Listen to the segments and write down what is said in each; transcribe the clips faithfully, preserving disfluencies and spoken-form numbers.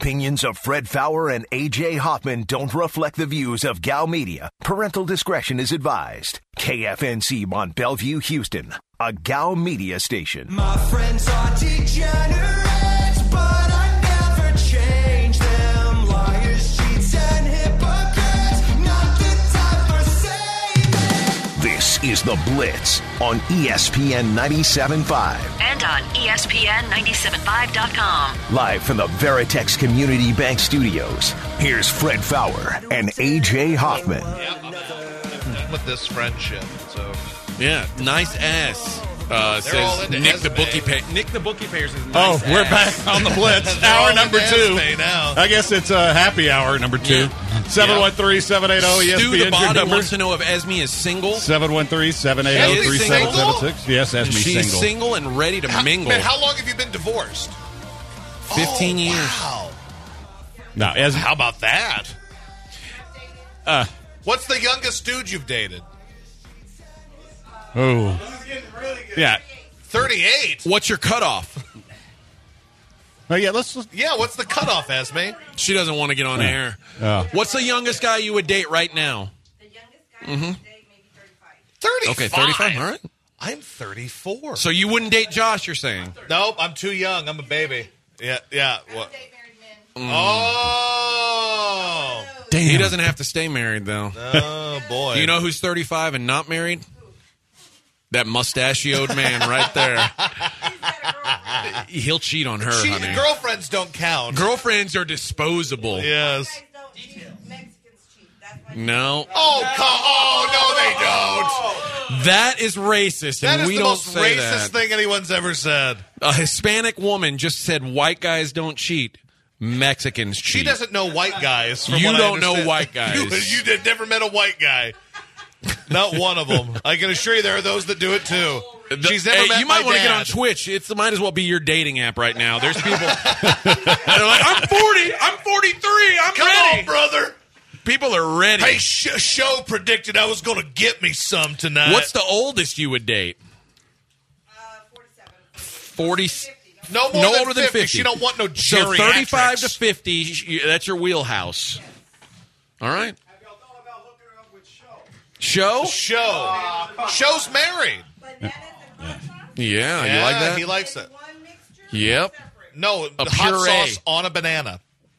opinions of Fred Fowler and A J Hoffman don't reflect the views of Gal Media. Parental discretion is advised. K F N C Mont Bellevue, Houston, a Gal Media station. My friends are degenerates, but I never change them. Liars, cheats, and hypocrites, not the time for saving. This is The Blitz on E S P N ninety-seven point five. And on E S P N ninety-seven point five dot com. Live from the Veritex Community Bank Studios, here's Fred Fowler and A J Hoffman. Yeah, I'm done with this friendship. So yeah, nice ass. Uh, says Nick the bookie pay. Nick the bookie payers is nice. Oh, we're ass. back on the Blitz. Hour number two. Now. I guess it's uh, happy hour number two. seven one three, seven eight zero, E S P N. Stu the body number. wants to know if Esme is single. seven one three, seven eight zero, three seven seven six. Yes, Esme's She's single. single and ready to how, mingle. Man, how long have you been divorced? Fifteen oh, years. Wow. Now, Esme, How about that? uh, What's the youngest dude you've dated? oh, yeah. thirty-eight. What's your cutoff? Oh, yeah, let's, let's Yeah, what's the cutoff, Esme? She doesn't want to get on Yeah. air. Oh. What's the youngest guy you would date right now? The youngest guy mm-hmm. would date maybe thirty-five. thirty-five. Okay, thirty-five. All right. I'm thirty-four. So you wouldn't date Josh, you're saying? Nope, I'm too young. I'm a baby. Yeah, yeah. I What? would date married men. Oh. Damn. He doesn't have to stay married, though. Oh, boy. Do you know who's thirty-five and not married? That mustachioed man right there. He's got a girlfriend. He'll cheat on her, She, honey. girlfriends don't count. Girlfriends are disposable. Yes. You guys don't cheat. Mexicans cheat. That's why No. Oh, come, oh, no, they don't. That is racist, That and is we the don't most say racist that. thing anyone's ever said. A Hispanic woman just said white guys don't cheat. Mexicans cheat. She doesn't know white guys. From You what I don't know understand. white guys. You, you did, never met a white guy. Not one of them. I can assure you there are those that do it too. The- She's never hey, met you might my want to get dad. on Twitch. It might as well be your dating app right now. There's people. They're like, I'm forty. I'm forty-three. I'm Come ready. on, brother. People are ready. Hey, sh- show predicted I was going to get me some tonight. What's the oldest you would date? Uh, forty-seven. forty. no more no than older than fifty. fifty. She don't want no So geriatrics. thirty-five to fifty. sh- That's your wheelhouse. All right. Have y'all thought about hooking her up with Show? Show. Show. Show's married. Bananas and hot sauce? Yeah, Yeah, you like that? he likes it. One mixture? Yep. No, A the hot puree. sauce on a banana.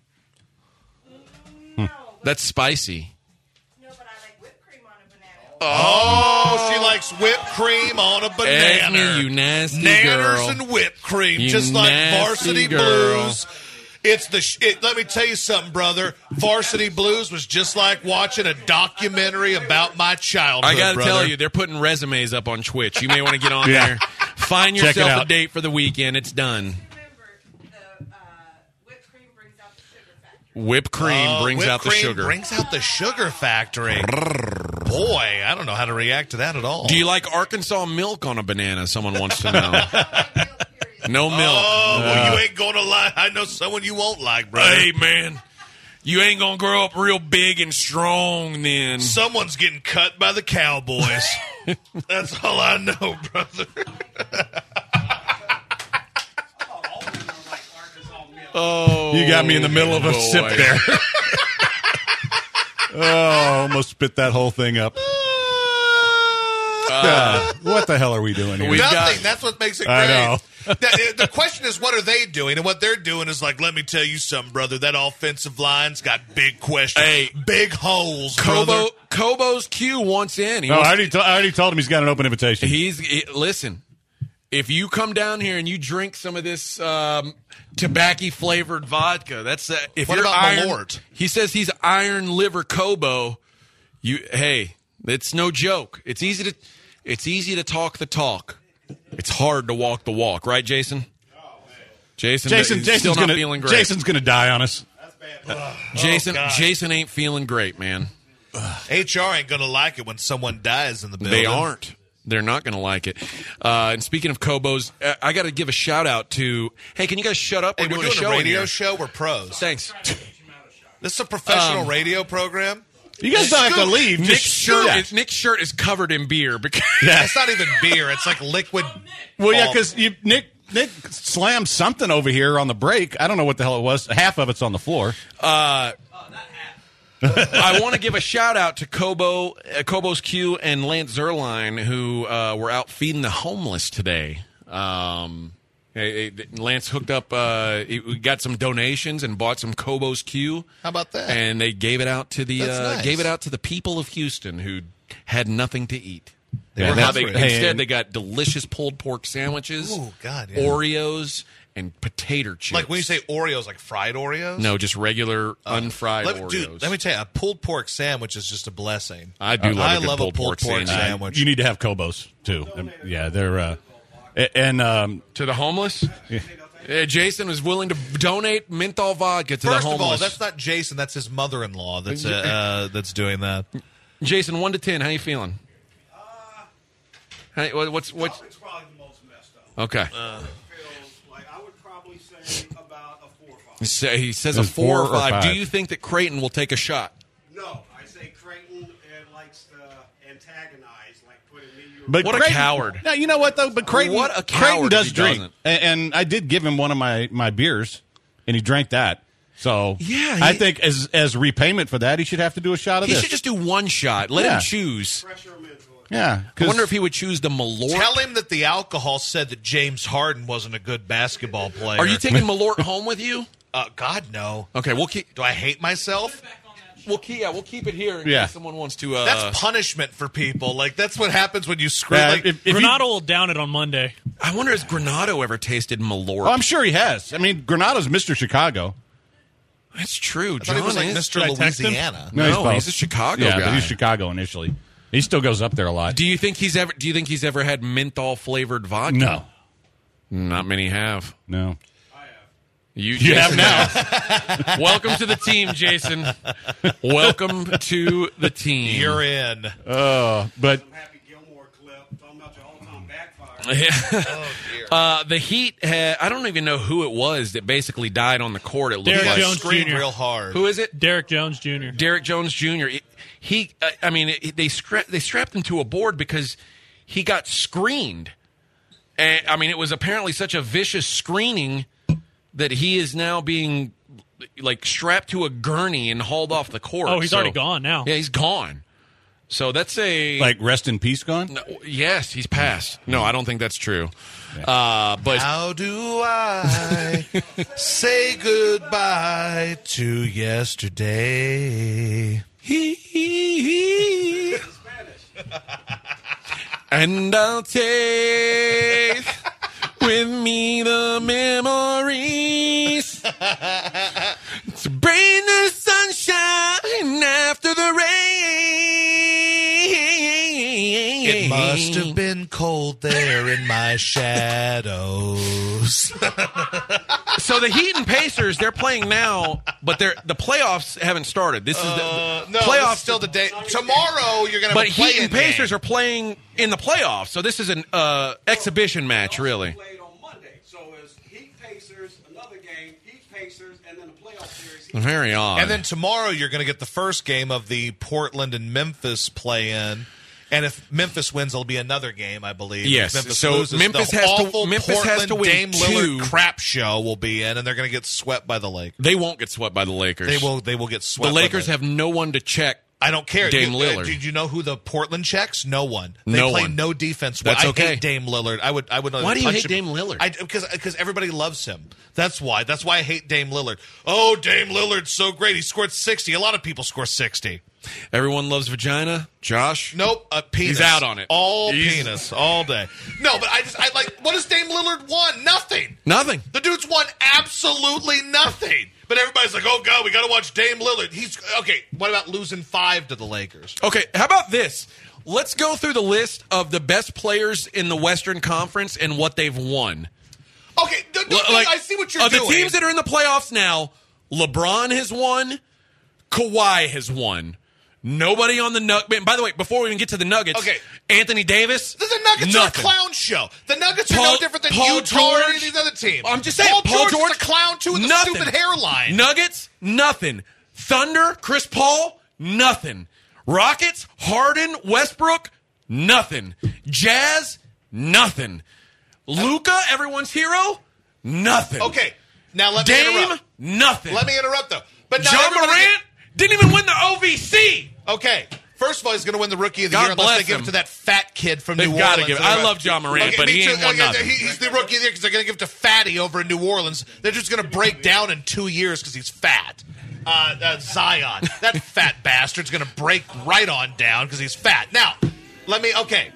No. That's spicy. No, but I like whipped cream on a banana. Oh, she likes whipped cream on a banana. Esme, you nasty Nanners girl. and whipped cream, You just like nasty Varsity girl. Blues. It's the. Sh- it, let me tell you something, brother. Varsity Blues was just like watching a documentary about my childhood. I got to brother. tell you, they're putting resumes up on Twitch. You may want to get on Yeah. there. Find Check it yourself a out. date for the weekend. It's done. Remember, the uh, whipped cream brings out the sugar factor. Whipped cream Oh, brings whipped out the cream sugar. Brings out the sugar factory. Boy, I don't know how to react to that at all. Do you like Arkansas milk on a banana? Someone wants to know. No milk. Oh, well, you ain't gonna lie. I know someone you won't like, brother. Hey, man. You ain't going to grow up real big and strong then. Someone's getting cut by the Cowboys. That's all I know, brother. Oh, You got me in the middle of a boy. sip there. Oh, almost spit that whole thing up. God, what the hell are we doing here? We've Nothing. got- That's what makes it great. I know. the, the question is, what are they doing? And what they're doing is like, let me tell you something, brother. That offensive line's got big questions. Hey. Big holes, brother. Kobo, Kobo's Q wants in. He No, I wants, already, to- I already told him he's got an open invitation. he's he- listen. If you come down here and you drink some of this um, tobacco flavored vodka, that's uh, if What you're about iron, Malort? He says he's iron liver Kobo. You hey, it's no joke. It's easy to it's easy to talk the talk. It's hard to walk the walk, right, Jason? Jason, Jason, he's Jason's still not gonna, feeling great. Jason's gonna die on us. Jason, God. Jason ain't feeling great, man. H R ain't gonna like it when someone dies in the building. They aren't. They're not going to like it. Uh, and speaking of Kobos, I, I got to give a shout out to. Hey, can you guys shut up? Hey, We're, we're doing, doing a show a in radio here. show. We're pros. Thanks. This is a professional Um, radio program. You guys don't have to leave. Nick's Just shirt, yeah. is, Nick's shirt is covered in beer because Yeah. It's not even beer. It's like liquid. Well, yeah, malt. because Nick Nick slammed something over here on the break. I don't know what the hell it was. Half of it's on the floor. Uh, I want to give a shout out to Kobo, uh, Kobo's Q and Lance Zerline, who uh, were out feeding the homeless today. Um, eh, eh, Lance hooked up. Uh, he- we got some donations and bought some Kobo's Q. How about that? And they gave it out to the That's uh, nice. gave it out to the people of Houston who had nothing to eat. They were Now they, hungry. instead, and- they got delicious pulled pork sandwiches, Ooh, God, yeah. Oreos, and potato chips. Like when you say Oreos, like fried Oreos? no, just regular unfried Let, Oreos. dude, let me tell you, a pulled pork sandwich is just a blessing. I do love I a good love pulled a pulled pork pork, sandwich. sandwich. You need to have Kobos too. Um, yeah, they're uh, a- and um, To the homeless? Uh, Jason was willing to donate menthol vodka to First the of homeless. all, that's not Jason. That's his mother-in-law. That's uh, uh, that's doing that. Jason, one to ten. How you feeling? How, what- what's what's It's probably the most messed up. okay? It feels like I would probably say about a four or five. So he says a It's four, four or or five. Do five. you think that Creighton will take a shot? No, I say Creighton uh, likes to antagonize, like putting me. but What a Creighton- coward. No, you know what though? But Creighton, What a coward Creighton if does he drink, doesn't. and, and I did give him one of my, my beers, and he drank that. So Yeah, I he- think as as repayment for that, he should have to do a shot of He this. should just do one shot. Let Yeah. him choose. Pressure him into it. yeah, I 'cause- wonder if he would choose the Malort. Tell him that the alcohol said that James Harden wasn't a good basketball player. Are you taking Malort home with you? Uh, God, no. Okay, we'll keep. Do I hate myself? We'll keep. Yeah, we'll keep it here in Yeah. case someone wants to. Uh, That's punishment for people. Like that's what happens when you screw. Yeah, like, if- if you- Renato will down it on Monday. I wonder has Granado ever tasted Malort? Oh, I'm sure he has. I mean, Granada's Mister Chicago. That's true. I thought he was John like is- Mister Should I text him? Louisiana. No, both. he's a Chicago yeah, guy. but he's Chicago initially. He still goes up there a lot. Do you think he's ever? Do you think he's ever had menthol flavored vodka? No, Not many have. no. You, You have Jason now. has. Welcome to the team, Jason. Welcome to the team. You're in. Uh, but Some Happy Gilmore clip talking about your all-time backfire. Oh dear. uh, the Heat. Had, I don't even know who it was that basically died on the court. It looked Derrick like. Jones Screamed Junior real hard. Who is it? Derrick Jones Junior Derrick Jones Junior It- He. uh, I mean, it, they stra- they strapped him to a board because he got screened. And, I mean, it was apparently such a vicious screening that he is now being like strapped to a gurney and hauled off the court. Oh, he's So- already gone now. Yeah, he's gone. So that's a like rest in peace, gone. No, yes, he's passed. No, I don't think that's true. Uh, but How do I say goodbye to yesterday? and I'll take with me the memories to bring the sunshine after the rain. It must have been cold there in my shadows. So the Heat and Pacers, they're playing now, but they're the playoffs haven't started. This is the, Uh, no, playoffs it's still the day. Tomorrow you're going to But have a Heat and play-in Pacers game. are playing in the playoffs, so this is an uh, exhibition match, really. Played on Monday, so it's Heat Pacers, another game, Heat Pacers, and then the playoff series. Very odd. And then tomorrow you're going to get the first game of the Portland and Memphis play-in. And if Memphis wins, it'll be another game, I believe. Yes, If Memphis so loses, Memphis the has to- awful Memphis has Portland to win Dame two. Lillard crap show will be in, and they're going to get swept by the Lakers. they won't get swept by the Lakers. They will. They will get The swept. by Lakers have no one to check. I don't care. Dame You- Lillard. Uh, did you know who the Portland checks? No one. They No play one. no defense. That's I okay. hate Dame Lillard. I would. I would. Why do you punch hate him. Dame Lillard? I, because because everybody loves him. That's why. That's why I hate Dame Lillard. Oh, Dame Lillard's so great. He scored sixty. A lot of people score sixty. Everyone loves vagina. Josh? Nope, a penis. He's out on it. All He's- penis, all day. No, but I just, I like, what has Dame Lillard won? Nothing. Nothing. The dude's won absolutely nothing. But everybody's like, oh, God, we got to watch Dame Lillard. He's, okay, what about losing five to the Lakers? Okay, how about this? Let's go through the list of the best players in the Western Conference and what they've won. Okay, th- th- Like, I see what you're of doing. the teams that are in the playoffs now, LeBron has won, Kawhi has won. Nobody on the Nuggets. By the way, before we even get to the Nuggets, Okay. Anthony Davis. the Nuggets nothing. are a clown show. The Nuggets are Paul- no different than Paul Utah or any George- of these other teams. I'm just saying, Paul, Paul George, George is a clown too with nothing. a stupid hairline. Nuggets, nothing. Thunder, Chris Paul, nothing. Rockets, Harden, Westbrook, nothing. Jazz, nothing. Luka, everyone's hero, nothing. Okay, now let me Dame, interrupt. nothing. Let me interrupt, though. But now John everybody- Morant didn't even win the O V C. Okay. First of all, he's going to win the Rookie of the God Year unless bless they give him. it to that fat kid from They've New gotta Orleans. give it- I love John Morant, but me he ain't too. won Okay, nothing. he- He's the Rookie of the Year because they're going to give it to Fatty over in New Orleans. They're just going to break down in two years because he's fat. Uh, uh, Zion, that fat bastard's going to break right on down because he's fat. Now, let me, okay.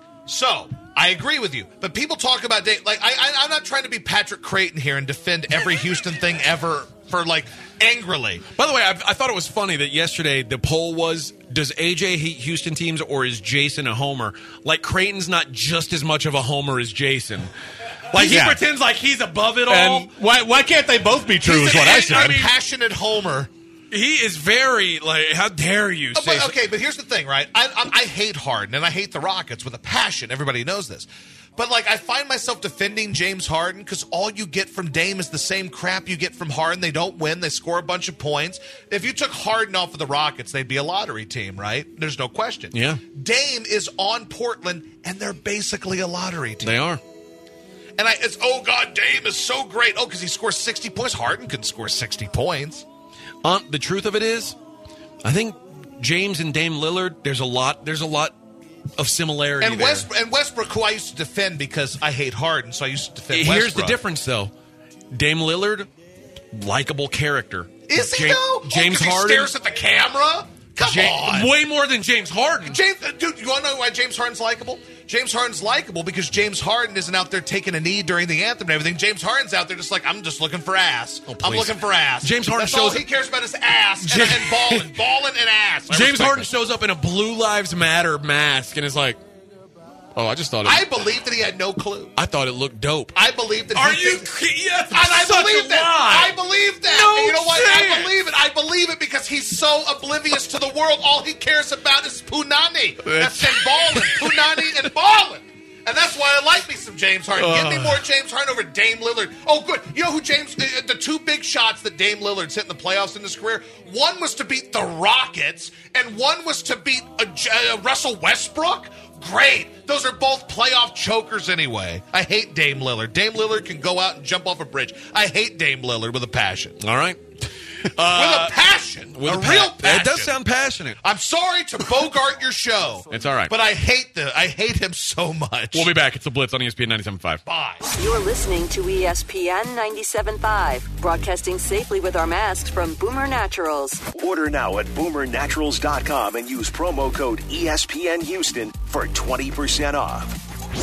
So, I agree with you. But people talk about, Dame, like, I, I, I'm not trying to be Patrick Creighton here and defend every Houston thing ever for, like, angrily. By the way, I, I thought it was funny that yesterday the poll was, does A J hate Houston teams or is Jason a homer? Like, Creighton's not just as much of a homer as Jason. Like, he Yeah. pretends like he's above it all. And why why can't they both be true? He's Is an what I ang- said. I mean, passionate homer. He is very, like, how dare you Oh, say but, so- okay, but here's the thing, right? I, I, I hate Harden, and I hate the Rockets with a passion. Everybody knows this. But, like, I find myself defending James Harden because all you get from Dame is the same crap you get from Harden. They don't win. They score a bunch of points. If you took Harden off of the Rockets, they'd be a lottery team, right? There's no question. Yeah. Dame is on Portland, and they're basically a lottery team. They are. And I, it's, oh, God, Dame is so great. Oh, because he scores sixty points. Harden can score sixty points. Uh, the truth of it is, I think James and Dame Lillard, there's a lot, there's a lot of similarity And, there. West, and Westbrook, who I used to defend because I hate Harden, so I used to defend Here's Westbrook. the difference, though. Dame Lillard, likable character. Is he, Ja- though? James oh, 'cause he Harden. stares at the camera? Come Ja- on. Way more than James Harden. James, uh, dude, you want to know why James Harden's likable? James Harden's likable because James Harden isn't out there taking a knee during the anthem and everything. James Harden's out there just like, I'm just looking for ass. Oh, I'm please. looking for ass. James Harden That's all shows- he cares about is ass and, Ja- and balling. balling and ass. I James respect Harden that. shows up in a Blue Lives Matter mask and is like, oh, I just thought it, I I, believe that he had no clue. thought it looked dope. I believe that Are he you thinks- ki- yes, And I such believe a that. lie. I believe that. No And you know what? chance. I believe it. I believe it because he's so oblivious to the world. All he cares about is Punani. That's and balling. Punani and balling. And that's why I like me some James Harden. Give me more James Harden over Dame Lillard. Oh, good. You know who James... Uh, the two big shots that Dame Lillard's hit in the playoffs in his career, one was to beat the Rockets, and one was to beat uh, J- uh, Russell Westbrook. Great. Those are both playoff chokers anyway. I hate Dame Lillard. Dame Lillard can go out and jump off a bridge. I hate Dame Lillard with a passion. All right. with a passion. With a a pa- real passion. It does sound passionate. I'm sorry to bogart your show. It's all right. But I hate the I hate him so much. We'll be back. It's the Blitz on E S P N ninety-seven point five. Bye. You're listening to E S P N ninety-seven point five, broadcasting safely with our masks from Boomer Naturals. Order now at boomer naturals dot com and use promo code E S P N Houston for twenty percent off.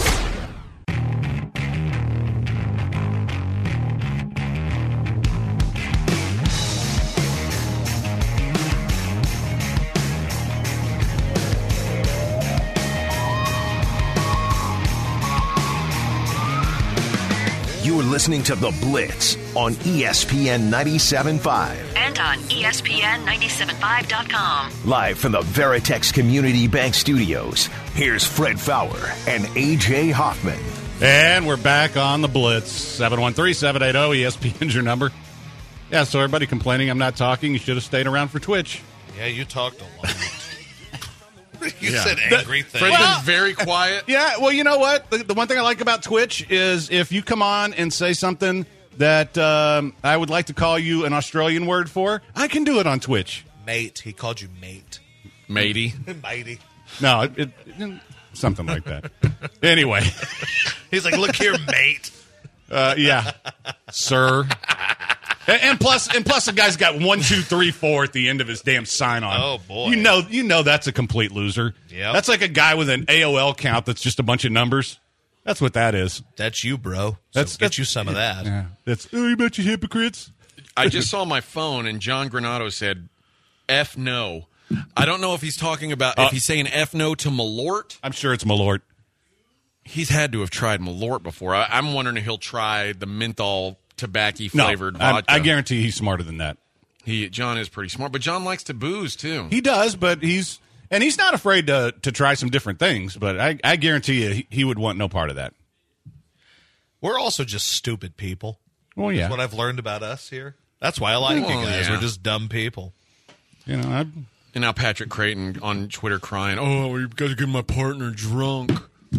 You're listening to The Blitz on E S P N ninety-seven point five. And on E S P N ninety-seven point five dot com. Live from the Veritex Community Bank Studios, here's Fred Fowler and A J Hoffman. And we're back on the Blitz. seven one three, seven eight zero, E S P N's your number. Yeah, so everybody complaining I'm not talking. You should have stayed around for Twitch. Yeah, you talked a lot. you Yeah. said The- angry things. Fred's Well- been very quiet. Yeah, well, you know what? The, the one thing I like about Twitch is if you come on and say something that um, I would like to call you an Australian word for, I can do it on Twitch. Mate. He called you mate. Matey. Matey. No, it, it, something like that. Anyway, He's like, look here, mate. uh, yeah, sir. And, and plus, and plus, the guy's got one, two, three, four at the end of his damn sign on. Oh, boy. You know, you know that's a complete loser. Yep. That's like a guy with an A O L count that's just a bunch of numbers. That's what that is. That's you, bro. So That's get that's- you some of that. Yeah, that's oh, you bunch of hypocrites. I just saw my phone and John Granato said, F no. I don't know if he's talking about, Uh, if he's saying F no to Malort. I'm sure it's Malort. He's had to have tried Malort before. I, I'm wondering if he'll try the menthol tobacco No, flavored I, vodka. I guarantee he's smarter than that. He John is pretty smart, but John likes to booze too. He does, but he's and he's not afraid to to try some different things. But I, I guarantee you, he, he would want no part of that. We're also just stupid people. Well, yeah, That's what I've learned about us here. That's why I like you Well, guys. yeah. We're just dumb people. you know, I, And now Patrick Creighton on Twitter crying, "Oh, you guys are getting my partner drunk."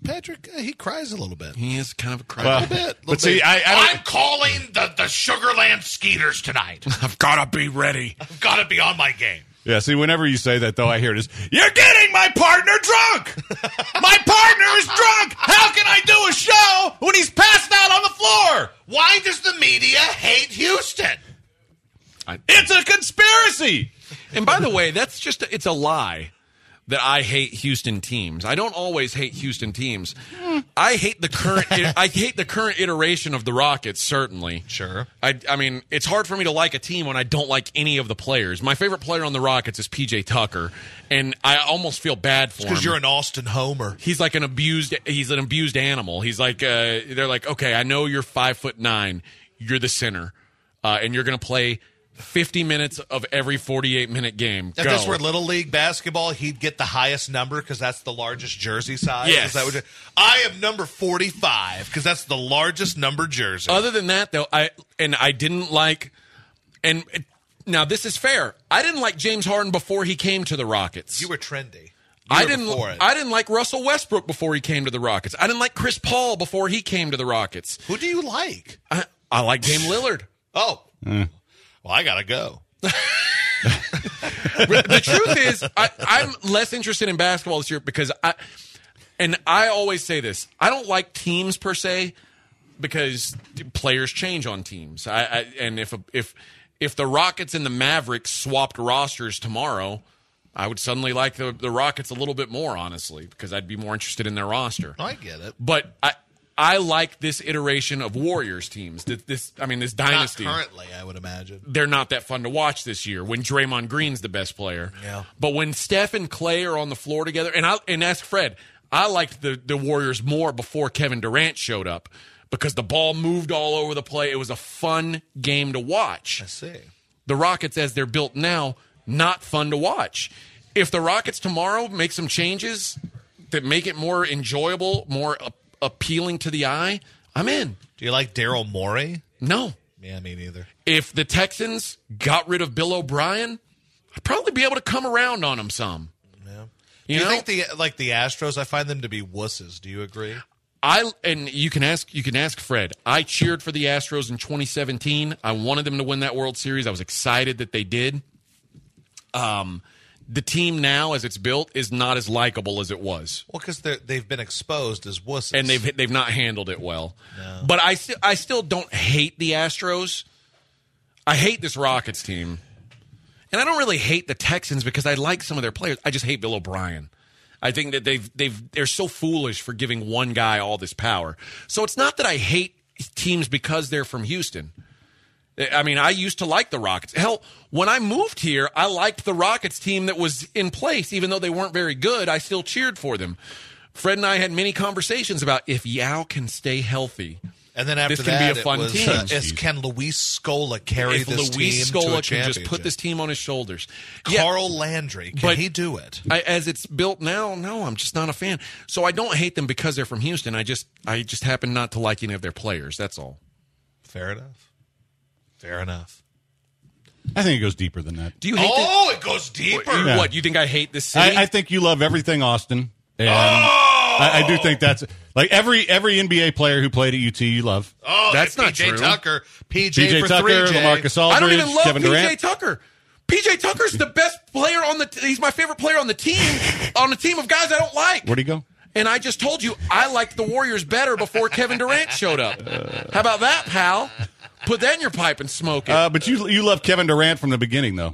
Patrick, uh, he cries a little bit. He is kind of a cry. Well, A little bit. but see, I, I don't, I'm calling the, the Sugarland Skeeters tonight. I've got to be ready. I've got to be on my game. yeah. See, whenever you say that, though, I hear this. You're getting my partner drunk. My partner is drunk. How can I do a show when he's passed out on the floor? Why does the media hate Houston? I, It's a conspiracy. and by the way, that's just a, it's a lie that I hate Houston teams. I don't always hate Houston teams. I hate the current. I hate the current iteration of the Rockets. Certainly, Sure. I, I mean, it's hard for me to like a team when I don't like any of the players. My favorite player on the Rockets is P J Tucker, and I almost feel bad for him Because you're an Austin homer. He's like an abused. He's an abused animal. He's like. Uh, they're like, okay, I know you're five foot nine. You're the center, uh, and you're going to play fifty minutes of every forty-eight minute game. If Go. this were Little League basketball, he'd get the highest number because that's the largest jersey size. Yes. Is that what you- I am number forty-five because that's the largest number jersey. Other than that, though, I and I didn't like. And now this is fair. I didn't like James Harden before he came to the Rockets. you were trendy. You I were didn't. before it. I didn't like Russell Westbrook before he came to the Rockets. I didn't like Chris Paul before he came to the Rockets. Who do you like? I, I like Dame Lillard. Oh. Well, I got to go. The truth is, I, I'm less interested in basketball this year because I, and I always say this: I don't like teams per se because players change on teams. I, I and if if if the Rockets and the Mavericks swapped rosters tomorrow, I would suddenly like the the Rockets a little bit more, honestly, because I'd be more interested in their roster. I get it. But I. I like this iteration of Warriors teams. This, this I mean, this dynasty. Not currently, I would imagine. They're not that fun to watch this year when Draymond Green's the best player. Yeah. But when Steph and Clay are on the floor together, and I and ask Fred, I liked the, the Warriors more before Kevin Durant showed up because the ball moved all over the play. It was a fun game to watch. I see. The Rockets, as they're built now, not fun to watch. If the Rockets tomorrow make some changes that make it more enjoyable, more a- appealing to the eye, I'm in. Do you like Daryl Morey? No. Yeah, me neither. If the Texans got rid of Bill O'Brien, I'd probably be able to come around on him some. Yeah. You Do you know? think the like the Astros? I find them to be wusses. Do you agree? I and you can ask you can ask Fred. I cheered for the Astros in twenty seventeen. I wanted them to win that World Series. I was excited that they did. Um, the team now, as it's built, is not as likable as it was, Well, because they've been exposed as wusses. and they've they've not handled it well. But I still I still don't hate the Astros. I hate this Rockets team, and I don't really hate the Texans because I like some of their players. I just hate Bill O'Brien. I think that they've they've they're so foolish for giving one guy all this power. So it's not that I hate teams because they're from Houston. I mean, I used to like the Rockets. Hell, when I moved here, I liked the Rockets team that was in place. Even though they weren't very good, I still cheered for them. Fred and I had many conversations about if Yao can stay healthy. and then after this can that, be a fun it was, team. Uh, is can Luis Scola carry if this Luis team to Scola a can just put championship? this team on his shoulders. Yeah, Carl Landry, can but he do it? I, as it's built now, no, I'm just not a fan. So I don't hate them because they're from Houston. I just I just happen not to like any of their players. That's all. Fair enough. Fair enough. I think it goes deeper than that. Do you hate Oh, it goes deeper. the, Yeah. what? You think I hate this city? I, I think you love everything Austin, and Oh! I, I do think that's like every every N B A player who played at U T. You love. Oh, That's and not P J true. Tucker. P J, P J for Tucker, three, Jay. LaMarcus Aldridge, I don't even love Kevin P J Durant. Tucker. P J Tucker's the best player on the. He's my favorite player on the team. On a team of guys I don't like. Where'd he go? And I just told you I liked the Warriors better before Kevin Durant showed up. How about that, pal? Put that in your pipe and smoke it. Uh, but you you love Kevin Durant from the beginning, though.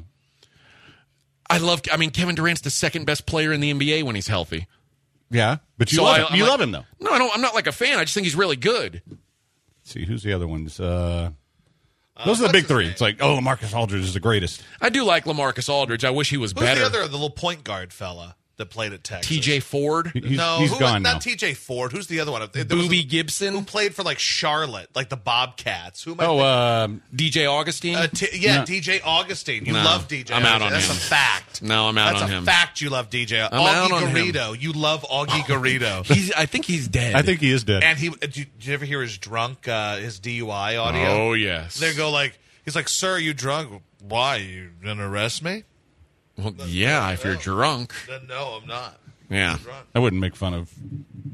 I love. I mean, Kevin Durant's the second best player in the N B A when he's healthy. Yeah, but you So love I- him. I'm You like- love him though. No, I don't. I'm not like a fan. I just think he's really good. Let's see, who's the other ones? Uh, those are the big his three. name? It's like, oh, LaMarcus Aldridge is the greatest. I do like LaMarcus Aldridge. I wish he was Who's better. the other, the little point guard fella that played at Texas? T J Ford, He- He's, no, he's who, gone not now. T J Ford. Who's the other one? There was Boobie a- Gibson, who played for like Charlotte, like the Bobcats. Who am I Oh, thinking? uh, D J Augustine. Uh, t- yeah, No. D J Augustine. You No, love D J. I'm out on Augustine. him. That's a fact. No, I'm out That's on a him. fact. You love D J. I'm Augie out on him. Garrido. You love Augie Garrido. he's. I think he's dead. I think he is dead. And he, did you, did you ever hear his drunk, uh, his D U I audio? Oh yes. They go like, he's like, "Sir, are you drunk? Why you gonna arrest me?" Well, yeah, if you're drunk. Then no, I'm not. Yeah. Drunk. I wouldn't make fun of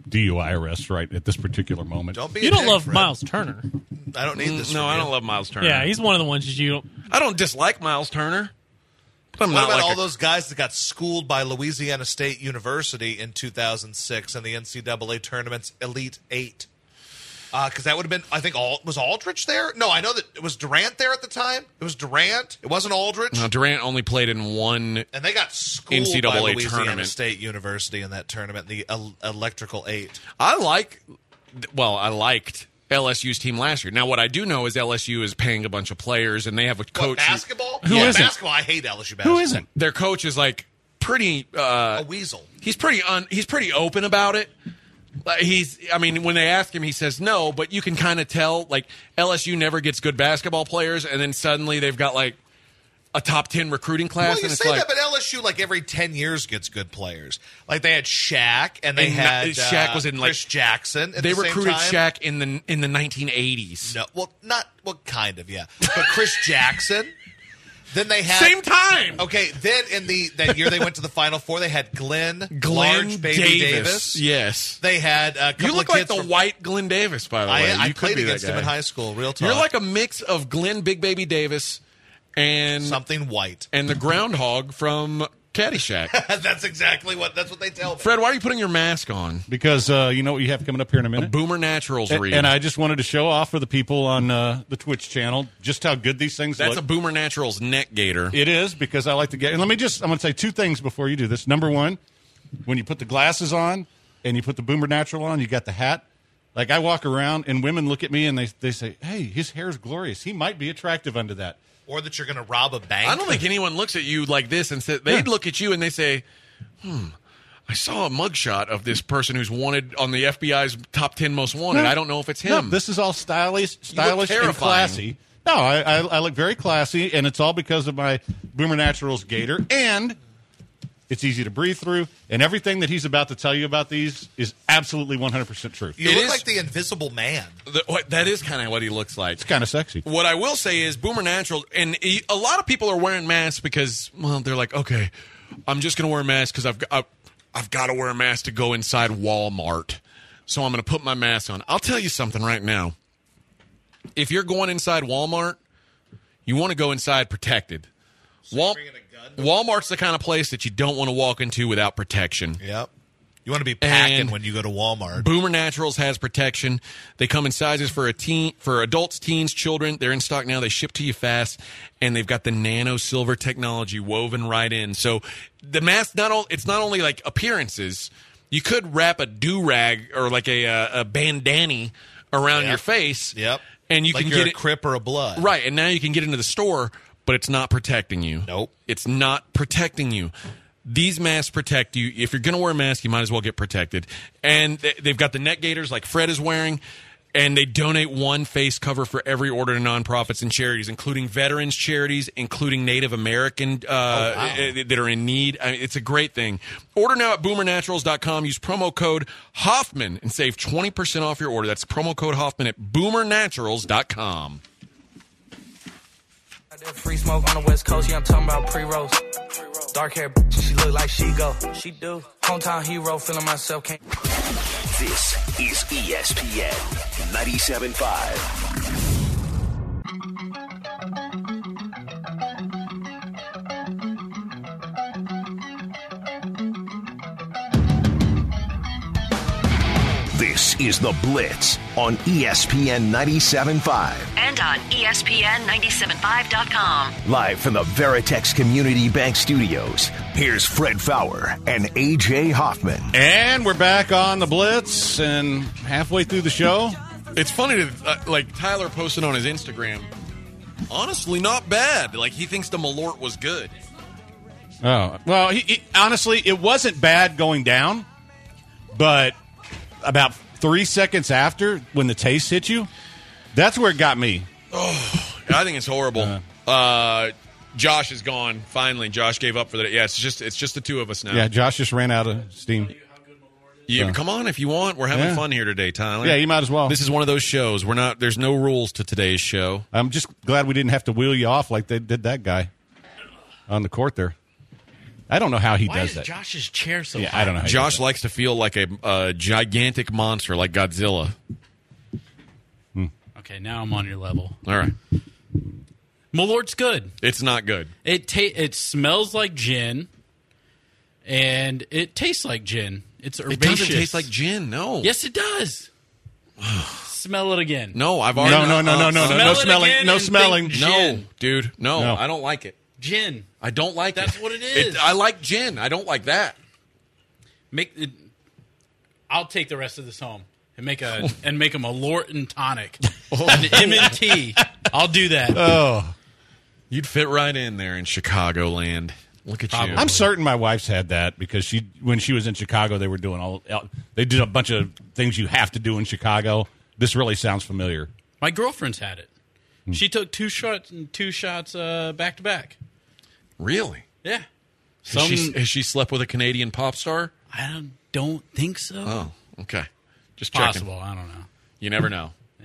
D U I arrests right at this particular moment. Don't be You a don't dick, love Fred. Miles Turner. I don't need this. No, from I you. don't love Miles Turner. Yeah, he's one of the ones you don't. I don't dislike Miles Turner. But I'm What not about like all a- those guys that got schooled by Louisiana State University in two thousand six in the N C double A tournament's Elite Eight? Because that would have been, I think, all was Aldrich there? No, I know that it was Durant there at the time. It was Durant. It wasn't Aldrich. No, Durant only played in one. And they got schooled N C double A by Louisiana tournament. State University in that tournament, the el- Electrical Eight. I like, well, I liked L S U's team last year. Now, what I do know is L S U is paying a bunch of players, and they have a What, coach. who- basketball? Who yeah, isn't? basketball. I hate L S U basketball. Who isn't? their coach is like pretty. Uh, A weasel. he's pretty. Un, he's pretty open about it. Like, He's. I mean, when they ask him, he says no. But you can kind of tell. Like L S U never gets good basketball players, and then suddenly they've got like a top ten recruiting class, Well, you and it's say like that, but L S U, like, every ten years gets good players. Like, they had Shaq, and they And had Shaq uh, was in, like- Chris Jackson at they the same recruited time. Shaq in the in the nineteen eighties. No, well, not, well, kind of, yeah. But Chris Jackson. Then they had... Same time. Okay, then in the that year they went to the Final Four, they had Glenn, Glenn Large Baby Davis. Davis. Yes. They had a couple You look of like kids the from, white Glenn Davis, by the I, way. I you could played be that against him guy. in high school, real talk. You're like a mix of Glenn Big Baby Davis and something white. and the groundhog from Caddyshack. That's exactly what, that's what they tell me. Fred, why are you putting your mask on? Because uh, you know what you have coming up here in a minute? Boomer Naturals And, read. and I just wanted to show off for the people on uh, the Twitch channel just how good these things That's look. a Boomer Naturals neck gator. It is, because I like to get. And let me just, I'm going to say two things before you do this. Number one, when you put the glasses on and you put the Boomer Natural on, you got the hat. Like, I walk around and women look at me and they, they say, hey, his hair's glorious. He might be attractive under that. Or that you're going to rob a bank. I don't think anyone looks at you like this and say, they'd Yeah. look at you and they say, hmm, I saw a mugshot of this person who's wanted on the F B I's top ten most wanted. No. I don't know if it's No, him. this is all stylish, look stylish and terrifying. classy. No, I, I, I look very classy, and it's all because of my Boomer Naturals gator, and it's easy to breathe through, and everything that he's about to tell you about these is absolutely one hundred percent true. You It look is- like the Invisible Man. The- what- that is kind of what he looks like. It's kind of sexy. What I will say is Boomer Natural, and he- a lot of people are wearing masks because, well, they're like, okay, I'm just going to wear a mask because I've, got- I've, I've got to wear a mask to go inside Walmart. So I'm going to put my mask on. I'll tell you something right now. If you're going inside Walmart, you want to go inside protected. Wal- Walmart's the kind of place that you don't want to walk into without protection. Yep. You want to be packing And when you go to Walmart. Boomer Naturals has protection. They come in sizes for a teen, for adults, teens, children. They're in stock now. They ship to you fast, and they've got the nano silver technology woven right in. So the mask not all it's not only like appearances. You could wrap a do rag or like a a, a bandana around Yep. your face. Yep. And you like can you're get a it Crip or a Blood. right. And now you can get into the store, but it's not protecting you. Nope. It's not protecting you. These masks protect you. If you're going to wear a mask, you might as well get protected. And th- they've got the neck gaiters like Fred is wearing, and they donate one face cover for every order to nonprofits and charities, including veterans charities, including Native American uh, wow. uh, that are in need. I mean, it's a great thing. Order now at boomer naturals dot com. Use promo code Hoffman and save twenty percent off your order. That's promo code Hoffman at boomer naturals dot com. Free smoke on the West Coast, yeah, I'm talking about pre-rolls. Dark hair, bitch, she look like she go. She do. Hometown hero, feeling myself. Can't. This is E S P N ninety-seven point five. This is The Blitz on E S P N ninety-seven point five. And on E S P N ninety-seven point five dot com. Live from the Veritex Community Bank Studios, here's Fred Fowler and A J Hoffman. And we're back on the Blitz, and halfway through the show. It's funny to uh, like Tyler posted on his Instagram. Honestly, not bad. Like he thinks the Malort was good. Oh, well, he, he, honestly, it wasn't bad going down, but about three seconds after, when the taste hit you, that's where it got me. Oh, I think it's horrible. Uh, uh, Josh is gone. Finally, Josh gave up for the day. Yeah, it's just it's just the two of us now. Yeah, Josh just ran out of steam. You, So. Come on if you want. We're having Yeah. fun here today, Tyler. Yeah, you might as well. This is one of those shows. We're not. There's no rules to today's show. I'm just glad we didn't have to wheel you off like they did that guy on the court there. I don't know how he Why does is that. Josh's chair so Yeah, high? I don't know how he Josh does that. likes to feel like a, a gigantic monster, like Godzilla. Okay, now I'm on your level. All right. Malort's good. It's not good. It ta- it smells like gin, and it tastes like gin. It's herbaceous. It doesn't taste like gin, no. Yes, it does. Smell it again. No, I've already... No, no, no, no, no, no, Smell no it smelling. again No and smelling. think No, gin. dude. No, No. I don't like it. Gin. I don't like That's it. what it is. I like gin. I don't like that. Make it, I'll take the rest of this home and make a and make them a Malort and tonic, an M and T. I'll do that. Oh, You'd fit right in there in Chicagoland. Look at Probably. you. I'm certain my wife's had that because she, when she was in Chicago, they were doing all. They did a bunch of things you have to do in Chicago. This really sounds familiar. My girlfriend's had it. She took two shots, two shots uh, back to back. Really? Yeah. Has she, Some- has she slept with a Canadian pop star? I don't, don't think so. Oh, okay. Just checking. Possible. I don't know. You never know. Yeah.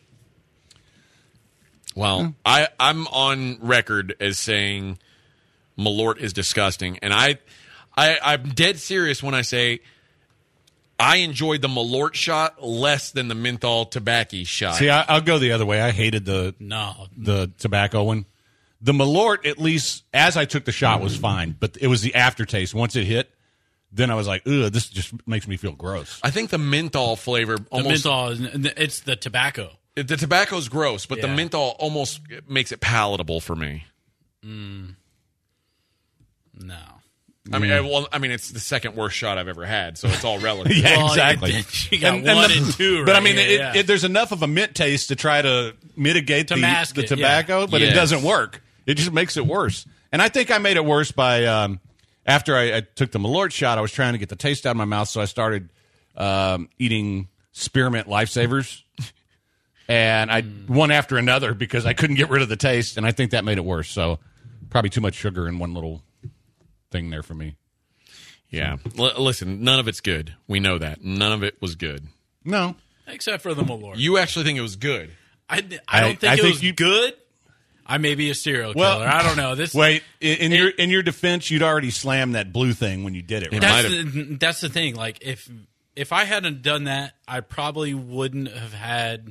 Well, I, I'm on record as saying Malort is disgusting, and I, I, I'm dead serious when I say I enjoyed the Malort shot less than the menthol tobacco shot. See, I, I'll go the other way. I hated the No. the tobacco one. The Malort, at least as I took the shot, was fine, but it was the aftertaste. Once it hit, then I was like, ugh, this just makes me feel gross. I think the menthol flavor The almost menthol, is- it's the tobacco. the tobacco's gross, but the Yeah. menthol almost makes it palatable for me. No. I mean, I, well, I mean, it's the second worst shot I've ever had, so it's all relative. Yeah, Well, exactly. it- you got And- one and the- and two, But I right mean, here, it, yeah. it, there's enough of a mint taste to try to mitigate To the, mask the it, yeah. tobacco, but Yes. it doesn't work. It just makes it worse. And I think I made it worse by um, after I, I took the Malort shot, I was trying to get the taste out of my mouth, so I started um, eating Spearmint Lifesavers. And I one after another because I couldn't get rid of the taste, and I think that made it worse. So probably too much sugar in one little thing there for me. Yeah. L- listen, none of it's good. We know that. None of it was good. No. Except for the Malort. You actually think it was good. I, I don't I- think I it think was you- good. I may be a serial killer. Well, I don't know. This Wait, in, in your in your defense, you'd already slammed that blue thing when you did it, right? That's the, that's the thing. Like if if I hadn't done that, I probably wouldn't have had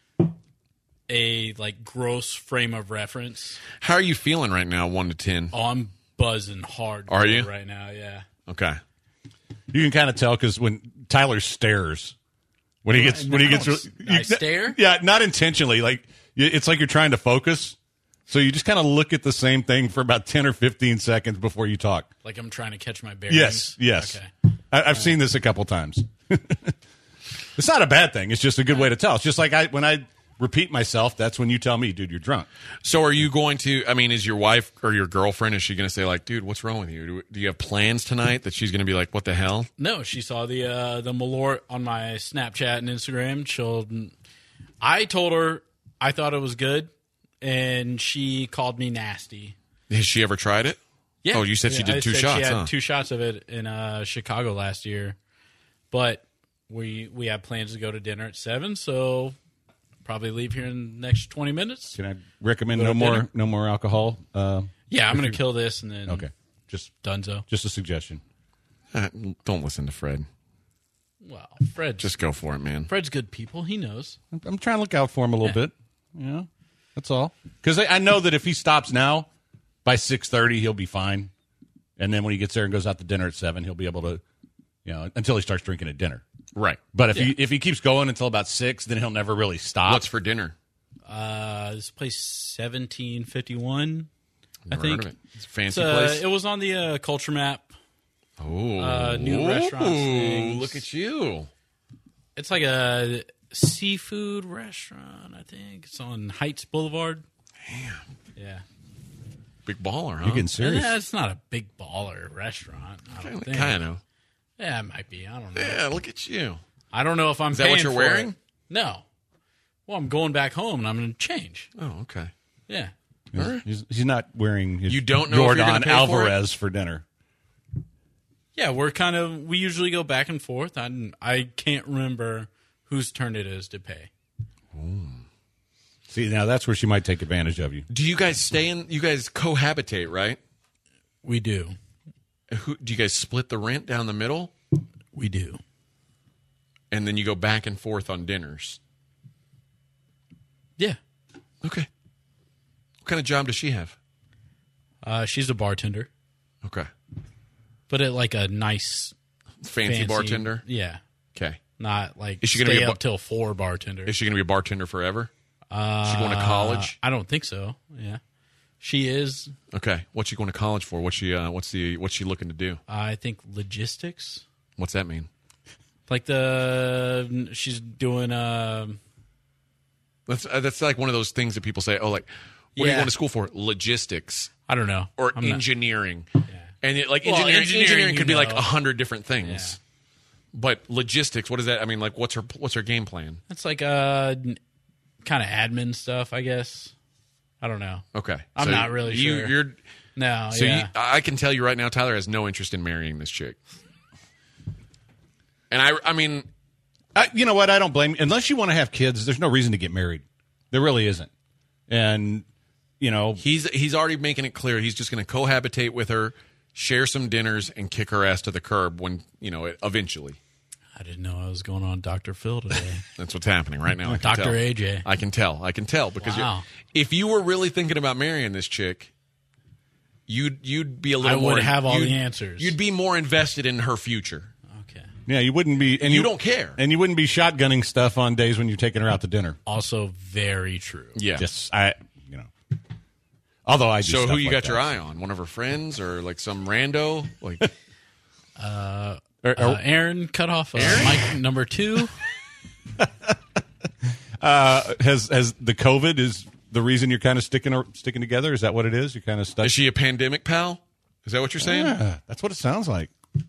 a like gross frame of reference. How are you feeling right now, one to ten? Oh, I'm buzzing hard. Are you? right now? Yeah. Okay. You can kind of tell because when Tyler stares, when he gets when he I gets, don't- really- I stare? Yeah, not intentionally. Like you- it's like you're trying to focus, so you just kind of look at the same thing for about ten or fifteen seconds before you talk. Like I'm trying to catch my bearings. Yes, yes. Okay. I, I've seen this a couple times. It's not a bad thing. It's just a good way to tell. It's just like I when I repeat myself, that's when you tell me, dude, you're drunk. So are you going to, I mean, is your wife or your girlfriend, is she going to say like, dude, what's wrong with you? Do, do you have plans tonight that she's going to be like, what the hell? No, she saw the uh, the Malort on my Snapchat and Instagram. She'll. I told her I thought it was good, and she called me nasty. Has she ever tried it? Yeah. Oh, you said she Yeah, did I two said shots, She had huh? two shots of it in uh, Chicago last year, but we we have plans to go to dinner at seven, so probably leave here in the next twenty minutes. Can I recommend Go no to more dinner? no more alcohol? Uh, Yeah, I'm if going you- to kill this and then Okay, just Dunzo. just a suggestion. Uh, don't listen to Fred. Well, Fred, Just go for it, man. Fred's good people. He knows. I'm, I'm trying to look out for him a little bit. You know, that's all. Because I, I know that if he stops now, by six thirty he'll be fine. And then when he gets there and goes out to dinner at seven, he'll be able to, you know, until he starts drinking at dinner. Right. But if Yeah. he if he keeps going until about six, then he'll never really stop. What's for dinner? Uh, this place seventeen fifty-one. I Never think heard of it. It's a fancy It's, uh, place. It was on the uh, culture map. Oh, uh, new restaurants things. Look at you. It's like a seafood restaurant. I think it's on Heights Boulevard. Damn. Yeah. Big baller, huh? You're getting serious. Yeah, it's not a big baller restaurant. I don't think. Kind of. Yeah, it might be. I don't know. Yeah, look at you. I don't know if I'm. Is that what paying you're for wearing? it. No. Well, I'm going back home and I'm going to change. Oh, okay. Yeah. He's, he's, he's not wearing his You don't know if you're gonna Jordan pay for it? Alvarez for dinner. Yeah, we're kind of. We usually go back and forth. I I can't remember whose turn it is to pay. See, now that's where she might take advantage of you. Do you guys stay in? You guys cohabitate, right? We do. who, do you guys split the rent down the middle? We do. And then you go back and forth on dinners. Yeah. Okay. What kind of job does she have? Uh, she's a bartender. Okay. But at like a nice... Fancy, fancy bartender? Yeah. Okay. Not like is she gonna stay be a, up till four bartender. Is she going to be a bartender forever? Uh, is she going to college? I don't think so. Yeah. She is. Okay. What's she going to college for? What's she, uh, what's the, what's she looking to do? I think logistics. What's that mean? Like the... She's doing... Uh, that's, uh, that's like one of those things that people say, oh, like, what yeah. are you going to school for? Logistics. I don't know. Or I'm engineering. Not, yeah. And it, like well, engineering, engineering, engineering could be know. like a hundred different things, Yeah. but logistics. What is that? I mean, like, what's her what's her game plan? It's like uh, kind of admin stuff, I guess. I don't know. Okay, I'm so not really you, sure. You're no. So yeah. you, I can tell you right now, Tyler has no interest in marrying this chick. And I, I mean, I, you know what? I don't blame you. Unless you want to have kids, there's no reason to get married. There really isn't. And you know, he's he's already making it clear he's just going to cohabitate with her, share some dinners, and kick her ass to the curb when, you know, eventually. I didn't know I was going on Doctor Phil today. That's what's happening right now. Doctor A J. I can tell. I can tell. Because wow. if you were really thinking about marrying this chick, you'd you'd be a little I more... would have all the answers. You'd be more invested in her future. Okay. Yeah, you wouldn't be... And you, you don't care. And you wouldn't be shotgunning stuff on days when you're taking her out to dinner. Also very true. Yeah. Just, I... You know... Although I do So stuff who you like got that. your eye on? One of her friends or like some rando? Like, uh, er, uh, Aaron cut off uh, mic number two. uh, has has the COVID is the reason you're kind of sticking or, sticking together? Is that what it is? You're kind of stuck. Is she a pandemic pal? Is that what you're saying? Yeah, that's what it sounds like.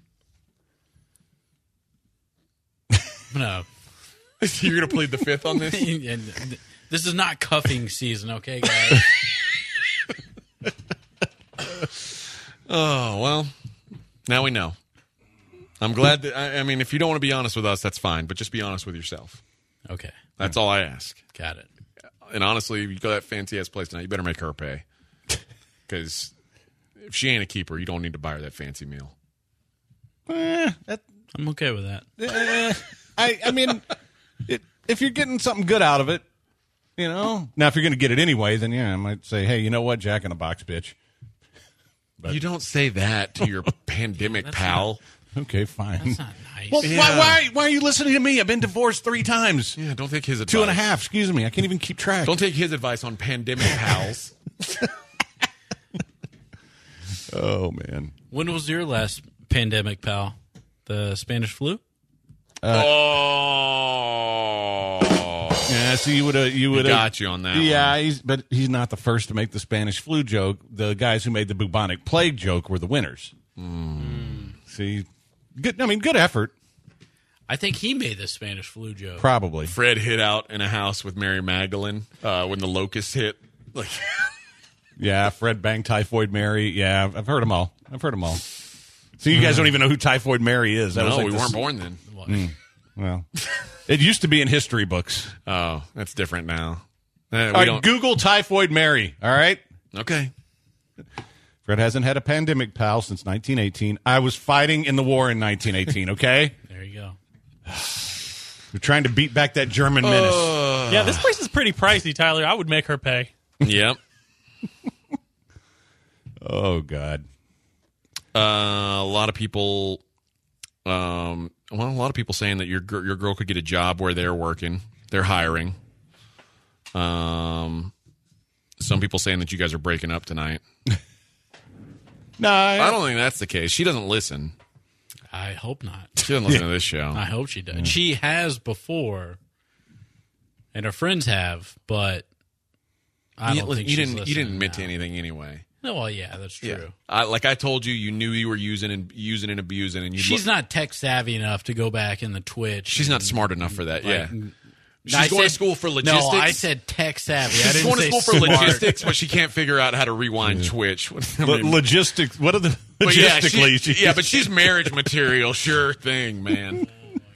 No. You're going to plead the fifth on this? And this is not cuffing season, okay, guys? Oh, well, now we know. I'm glad that, I, I mean, if you don't want to be honest with us, that's fine, but just be honest with yourself. Okay. That's all I ask. Got it. And honestly, if you go to that fancy-ass place tonight, you better make her pay. Because if she ain't a keeper, you don't need to buy her that fancy meal. Eh, that, I'm okay with that. eh, I, I mean, it, if you're getting something good out of it, you know. Now, if you're going to get it anyway, then yeah, I might say, hey, you know what, Jack in a Box, bitch. But you don't say that to your pandemic pal. Not, okay, fine. That's not nice. Well, Yeah. why, why, why are you listening to me? I've been divorced three times. Yeah, don't take his advice. Two and a half, excuse me. I can't even keep track. Don't take his advice on pandemic pals. Oh, man. When was your last pandemic, pal? The Spanish flu? oh. Yeah, so you would have, you would have got you on that Yeah, one. he's but he's not the first to make the Spanish flu joke. The guys who made the bubonic plague joke were the winners. Mm. See, good. I mean, good effort. I think he made the Spanish flu joke. Probably. Fred hid out in a house with Mary Magdalene uh, when the locusts hit. Like, Yeah, Fred banged Typhoid Mary. Yeah, I've heard them all. I've heard them all. So you guys don't even know who Typhoid Mary is. That no, was like we the- weren't born then. Mm, well, it used to be in history books. Oh, that's different now. Uh, we All right, don't. Google Typhoid Mary. All right. Okay. Fred hasn't had a pandemic, pal, since nineteen eighteen. I was fighting in the war in nineteen eighteen, okay? There you go. We're trying to beat back that German menace. Uh, Yeah, this place is pretty pricey, Tyler. I would make her pay. Yep. Oh, God. Uh, a lot of people, um, well, a lot of people saying that your gir- your girl could get a job where they're working, they're hiring. Um, some people saying that you guys are breaking up tonight. No, I, I don't think that's the case. She doesn't listen. I hope not. She doesn't listen to this show. I hope she does. She has before, and her friends have, but I you, don't you think she's didn't. You listening didn't admit now. to anything anyway. No, well, yeah, that's true. Yeah. I, like I told you, you knew you were using and using and abusing, and you. She's not tech savvy enough to go back in the Twitch. She's not and, smart enough for that. like, yeah. She's I going to said- school for logistics. No, I said tech savvy. I She's didn't going to say school for smart. logistics, but she can't figure out how to rewind Twitch. I Lo- mean, logistics. What are the but yeah, logistically? she- yeah, but she's marriage material. Sure thing, man.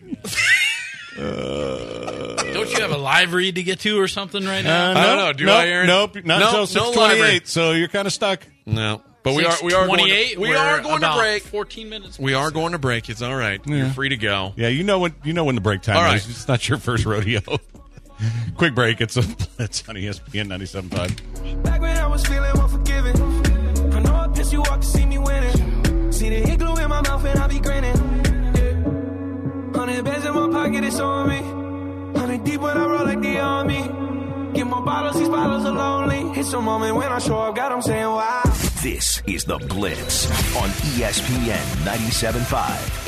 Don't you have a live read to get to or something right now? Uh, I nope, don't know. Do nope, I, Aaron? Nope, not Nope, until no six library. twenty-eight, so you're kind of stuck. No, But we are we are going twenty-eight. to, we We're are going to about break. fourteen minutes. We are going to break. It's all right. Yeah. You're free to go. Yeah, you know when you know when the break time All is. right. It's not your first rodeo. Quick break. It's a Blitz on E S P N ninety-seven point five. Back when I was feeling unforgiving, I know I pissed you off to see me winning. See the hit glue in my mouth and I be grinning. Yeah. Hundred bands in my pocket, it's on me. Hundred deep when I roll like the army. Get my bottles, these bottles are lonely. It's a moment when I show up, God, I'm saying wow. This is The Blitz on E S P N ninety-seven point five.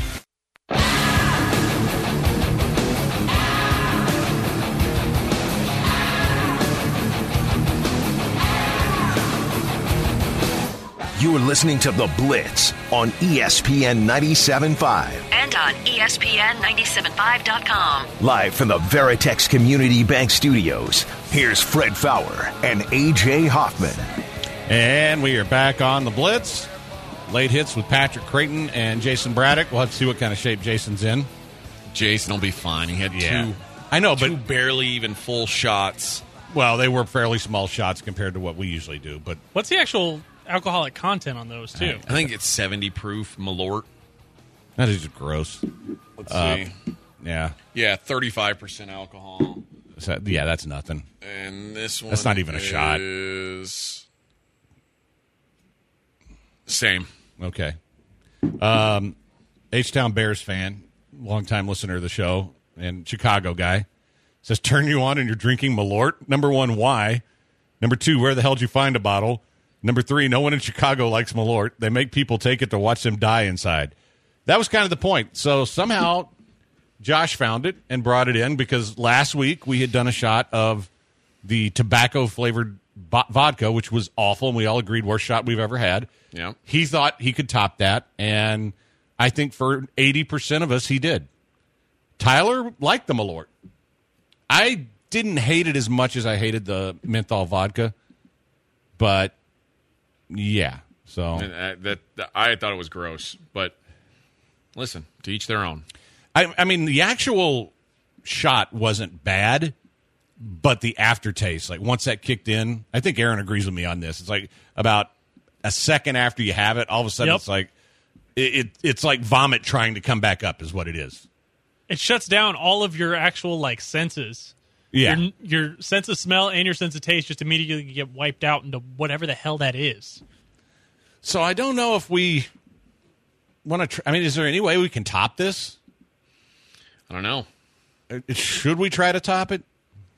You're listening to The Blitz on E S P N ninety-seven point five. And on E S P N ninety-seven five dot com. Live from the Veritex Community Bank Studios, here's Fred Fowler and A J Hoffman. And we are back on The Blitz. Late hits with Patrick Creighton and Jason Braddock. We'll have to see what kind of shape Jason's in. Jason will be fine. He had Yeah. two, I know, two but barely even full shots. well, they were fairly small shots compared to what we usually do. But What's the actual alcoholic content on those, too? I think it's seventy proof Malort. that is just gross. Let's Uh, see. Yeah, Yeah, thirty-five percent alcohol. So, yeah, that's nothing. And this one That's not even a shot. is same. Okay. Um, H-Town Bears fan, longtime listener of the show, and Chicago guy, says, turn you on and you're drinking Malort? Number one, why? Number two, where the hell did you find a bottle? Number three, no one in Chicago likes Malort. They make people take it to watch them die inside. That was kind of the point. So somehow Josh found it and brought it in because last week we had done a shot of the tobacco-flavored bo- vodka, which was awful, and we all agreed worst shot we've ever had. Yeah. He thought he could top that, and I think for eighty percent of us, he did. Tyler liked the Malort. I didn't hate it as much as I hated the menthol vodka, but yeah. So And, uh, that, that I thought it was gross, but listen, to each their own. I, I mean, the actual shot wasn't bad, but the aftertaste, like once that kicked in, I think Aaron agrees with me on this. It's like about a second after you have it, all of a sudden Yep. it's like it, it it's like vomit trying to come back up is what it is. It shuts down all of your actual, like, senses. Yeah. Your, your sense of smell and your sense of taste just immediately get wiped out into whatever the hell that is. So I don't know if we want to. Tr- I mean, is there any way we can top this? I don't know. Uh, Should we try to top it?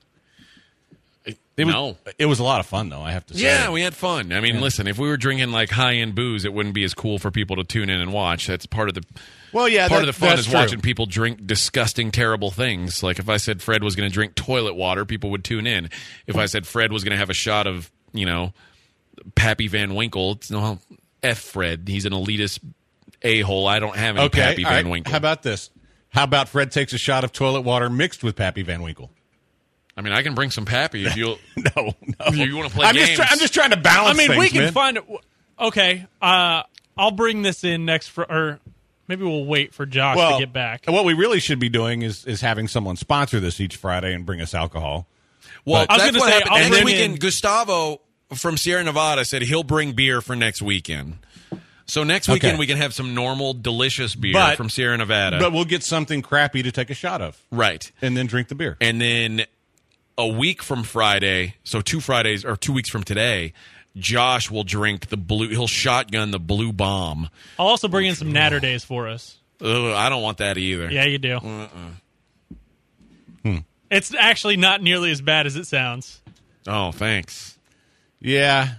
It, It was, no. It was a lot of fun, though, I have to say. Yeah, we had fun. I mean, Yeah. listen, if we were drinking like high end booze, it wouldn't be as cool for people to tune in and watch. That's part of the Well, yeah, part that- of the fun that's is true. watching people drink disgusting, terrible things. Like if I said Fred was going to drink toilet water, people would tune in. If I said Fred was going to have a shot of, you know, Pappy Van Winkle, it's no F Fred. He's an elitist a hole. I don't have any Okay, Pappy all Van right. Winkle. How about this? How about Fred takes a shot of toilet water mixed with Pappy Van Winkle? I mean, I can bring some Pappy if you'll. No, no. If you want to play I'm games. just, try- I'm just trying to balance I mean, things, we can man. find it. Okay, uh, I'll bring this in next for, or maybe we'll wait for Josh well, to get back. What we really should be doing is is having someone sponsor this each Friday and bring us alcohol. Well, But- I was that's gonna what say, happened. I'll Next bring weekend, in- Gustavo from Sierra Nevada said he'll bring beer for next weekend. So next weekend Okay. we can have some normal, delicious beer But- from Sierra Nevada. But we'll get something crappy to take a shot of. Right. And then drink the beer. And then a week from Friday, so two Fridays or two weeks from today, Josh will drink the blue. He'll shotgun the Blue Bomb. I'll also bring in some Natter Days for us. Ugh, I don't want that either. Yeah, you do. Uh-uh. Hmm. It's actually not nearly as bad as it sounds. Oh, thanks. Yeah.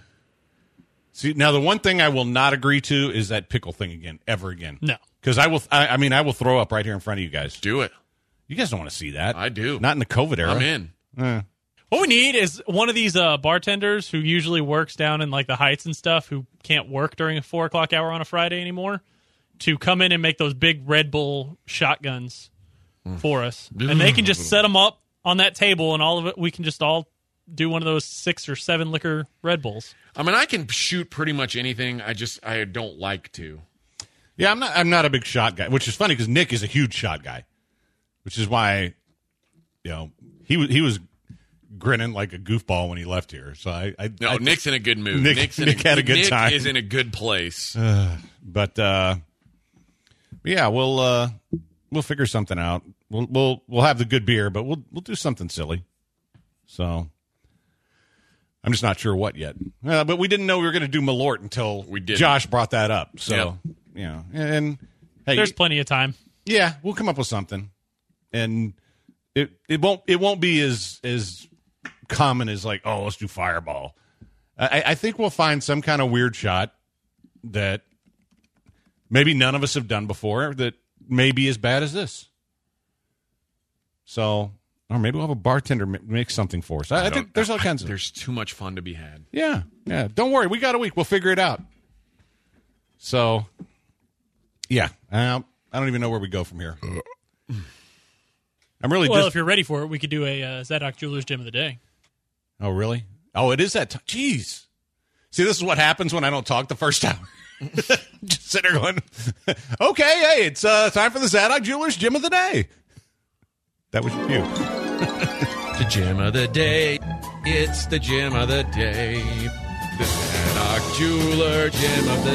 See, now the one thing I will not agree to is that pickle thing again, ever again. No. Because I will. I, I mean, I will throw up right here in front of you guys. Do it. You guys don't want to see that. I do. Not in the COVID era. I'm in. Eh. What we need is one of these uh, bartenders who usually works down in like the Heights and stuff, who can't work during a four o'clock hour on a Friday anymore, to come in and make those big Red Bull shotguns for us, and they can just set them up on that table, and all of it. We can just all do one of those six or seven liquor Red Bulls. I mean, I can shoot pretty much anything. I just I don't like to. Yeah, I'm not. I'm not a big shot guy, which is funny because Nick is a huge shot guy, which is why, you know, he was he was grinning like a goofball when he left here. So I, I no, I, Nick's in a good mood. Nick, Nick's in Nick a, had a good Nick time. is in a good place. Uh, but uh, yeah, we'll uh, we'll figure something out. We'll we'll we'll have the good beer, but we'll we'll do something silly. So I'm just not sure what yet. Uh, but we didn't know we were going to do Malort until we did. Josh brought that up. So Yep. you know, and hey, There's plenty of time. yeah, we'll come up with something, and it it won't it won't be as as common as like, oh, let's do Fireball. I, I think we'll find some kind of weird shot that maybe none of us have done before that may be as bad as this. So, or maybe we'll have a bartender ma- make something for us. I, I, I think don't- there's all kinds of. There's too much fun to be had. Yeah, yeah. Don't worry, we got a week. We'll figure it out. So, yeah, I, I don't even know where we go from here. I'm really Well, just. if you're ready for it, we could do a uh, Zadok Jewelers Gem of the Day. Oh, really? Oh, it is that time. Jeez. See, this is what happens when I don't talk the first hour. Just sit there going, okay, hey, it's uh, time for the Zadok Jewelers Gem of the Day. That was you. The gem of the day. It's the gem of the day. The Zadok Jeweler gem of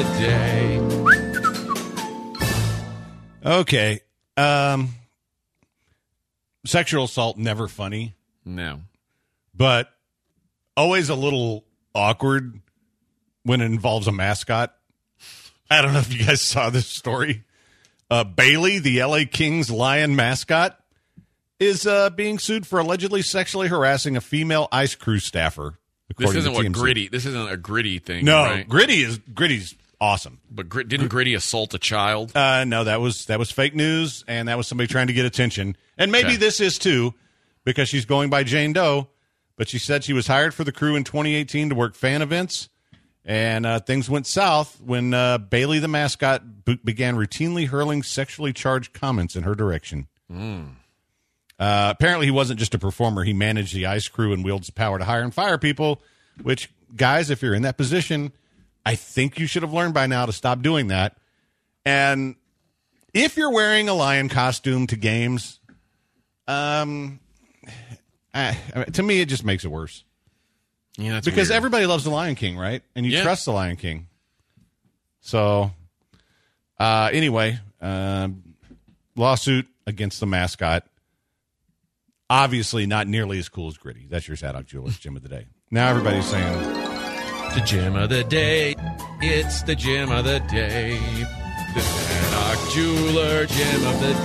the day. Okay. Um, sexual assault, never funny, No. but always a little awkward when it involves a mascot. I don't know if you guys saw this story. Uh, Bailey, the L A Kings Lion mascot, is uh, being sued for allegedly sexually harassing a female ice crew staffer. This according to isn't what T M C. Gritty. This isn't a Gritty thing. No, right? Gritty is Gritty's awesome. But Grit, didn't Gritty assault a child? Uh, no, that was that was fake news, and that was somebody trying to get attention. And maybe Okay. this is too, because she's going by Jane Doe. But she said she was hired for the crew in twenty eighteen to work fan events, and uh, things went south when uh, Bailey, the mascot, b- began routinely hurling sexually charged comments in her direction. Mm. Uh, apparently, he wasn't just a performer. He managed the ice crew and wields power to hire and fire people, which, guys, if you're in that position, I think you should have learned by now to stop doing that. And if you're wearing a lion costume to games, um, I, I mean, to me, it just makes it worse. Yeah, that's because weird. everybody loves the Lion King, right? And you Yeah. trust the Lion King. So, uh, anyway, um, lawsuit against the mascot. Obviously, not nearly as cool as Gritty. That's your Zadok Jewelers Gem of the Day. Now everybody's saying, The gem of the day. It's the gem of the day. The Zadok Jeweler gem of the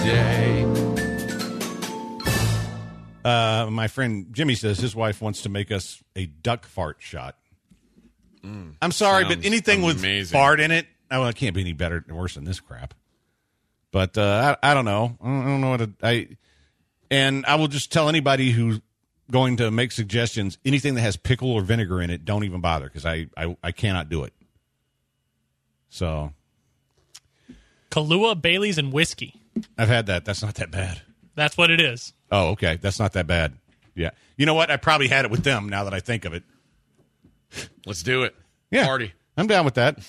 day. uh, my friend Jimmy says his wife wants to make us a duck fart shot. Mm, I'm sorry, but sounds anything with amazing. fart in it, oh, well, it can't be any better or worse than this crap. But uh, I, I don't know. I don't, I don't know what to, I. And I will just tell anybody who's going to make suggestions, anything that has pickle or vinegar in it, don't even bother, because I, I, I cannot do it. So Kahlua, Bailey's, and whiskey. I've had that. That's not that bad. That's what it is. Oh, okay. That's not that bad. Yeah. You know what? I probably had it with them now that I think of it. Let's do it. Yeah. Party. I'm down with that.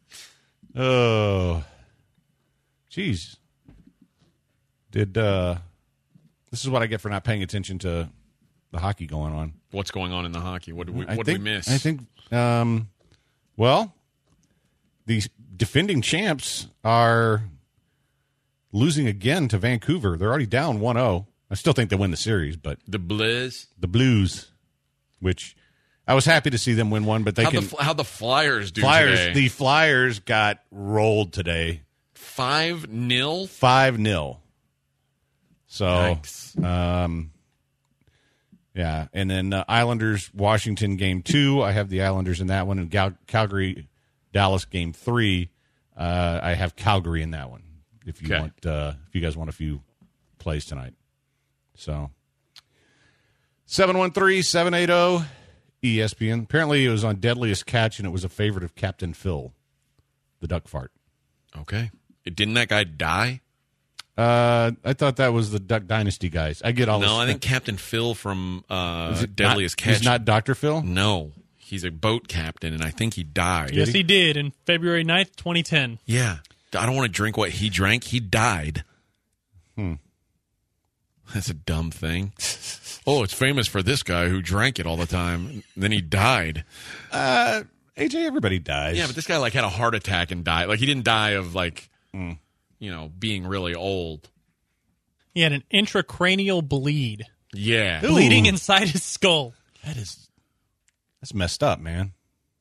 Oh. Jeez. Did, uh, this is what I get for not paying attention to the hockey going on. What's going on in the hockey? What did we, I what did think, we miss? I think, um, well, the defending champs are losing again to Vancouver. They're already down one oh. I still think they win the series, but the Blues, the Blues, which I was happy to see them win one, but they how can. the how the Flyers do Flyers, today? the Flyers got rolled today, five nil, five nil. So, Yikes. um, yeah, and then uh, Islanders Washington game two. I have the Islanders in that one, and Gal- Calgary Dallas game three. Uh, I have Calgary in that one. If you Okay. want, uh, if you guys want a few plays tonight, so seven one three seven eight zero E S P N. Apparently, it was on Deadliest Catch, and it was a favorite of Captain Phil, the duck fart. Okay, didn't that guy die? Uh, I thought that was the Duck Dynasty guys. I get all No, this. I think Captain Phil from uh, Is it Deadliest not, Catch. He's not Doctor Phil? No, he's a boat captain, and I think he died. Yes, he did in February ninth, twenty ten. Yeah, I don't want to drink what he drank. He died. Hmm. That's a dumb thing. Oh, it's famous for this guy who drank it all the time. Then he died. Uh, A J, everybody dies. Yeah, but this guy like had a heart attack and died. Like he didn't die of like, mm. you know, being really old. He had an intracranial bleed. Yeah, bleeding Ooh. inside his skull. That is that's messed up, man.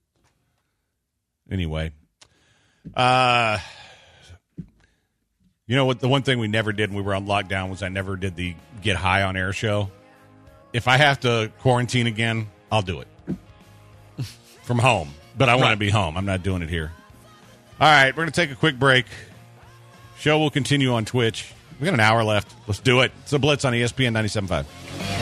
Anyway, uh, you know what? The one thing we never did when we were on lockdown was I never did the get high on air show. If I have to quarantine again, I'll do it from home. But I want Right. to be home. I'm not doing it here. All right, we're going to take a quick break. Show will continue on Twitch. We got an hour left. Let's do it. It's a Blitz on E S P N ninety-seven point five.